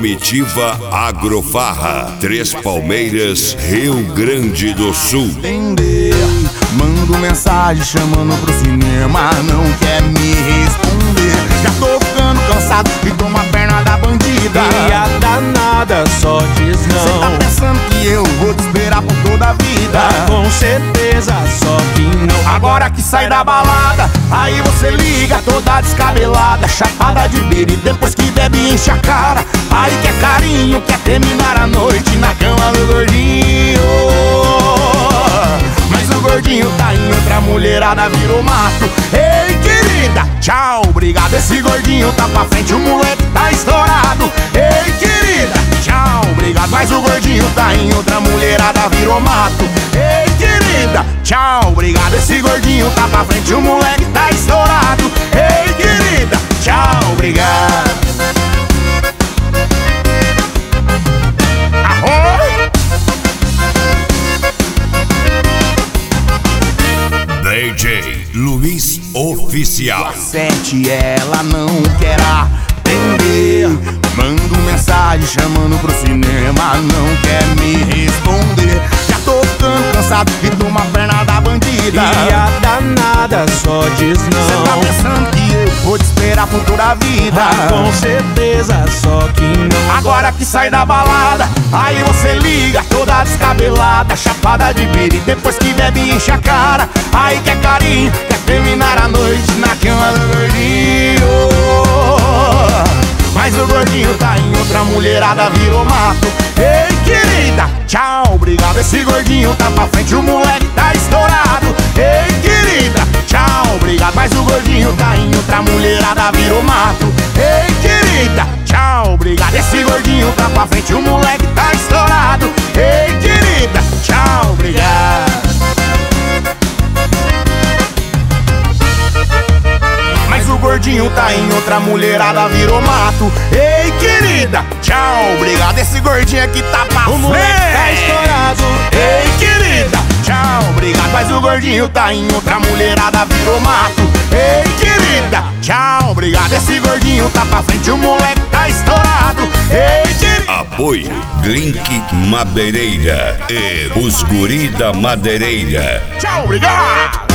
Comitiva Agrofarra, Três Palmeiras, Rio Grande do Sul. Mando mensagem chamando pro cinema, não quer me responder. Já tô ficando cansado e tomo a perna da bandida. E a danada só diz não. Cê tá pensando que eu vou te esperar por toda a vida? Com certeza, só que não. Agora que sai da balada, aí você liga toda descabelada, chapada de beira e depois que bebe enche a cara. Aí quer carinho, quer terminar a noite na cama do gordinho. Mas o gordinho tá em outra, mulherada virou mato. Ei, querida, tchau, obrigado. Esse gordinho tá pra frente, o moleque tá estourado. Ei, querida, tchau, obrigado. Mas o gordinho tá em outra, mulherada virou mato. Ei, querida, tchau, obrigado. Esse gordinho tá pra frente, o moleque tá estourado. Ei, querida, tchau, obrigado. DJ Luiz Oficial. Sete, ela não quer atender. Mando mensagem chamando pro cinema, não quer me responder. Já tô ficando cansado e tomo a perna da bandida. E a danada só diz não. Cê tá pensando que eu vou te esperar por toda a vida? Com certeza, só que não. Agora que sai da balada, aí você liga toda descabelada, chapada de beira e depois que bebe enche a cara. Aí quer carinho, quer terminar a noite na cama do gordinho. Mas o gordinho tá em outra, mulherada virou mato. Ei, querida, tchau, obrigado. Esse gordinho tá pra frente, o moleque tá estourado. Ei, querida, tchau, obrigado. Mas o gordinho tá em outra, mulherada virou mato. Ei, querida, tchau, obrigado. Esse gordinho tá pra frente, o moleque tá estourado. Ei, querida, tchau, obrigado. Mas o gordinho tá em outra, mulherada virou mato. Ei, querida, tchau, obrigado. Esse gordinho aqui tá pra frente, O moleque tá estourado. Ei, querida, tchau, obrigado. Mas o gordinho tá em outra, mulherada virou mato. Ei, querida, tchau, obrigado. Esse gordinho tá pra frente, o moleque tá estourado. Ei, querida. Apoio Drink Madeireira e os Guri da Madeireira. Tchau, obrigado.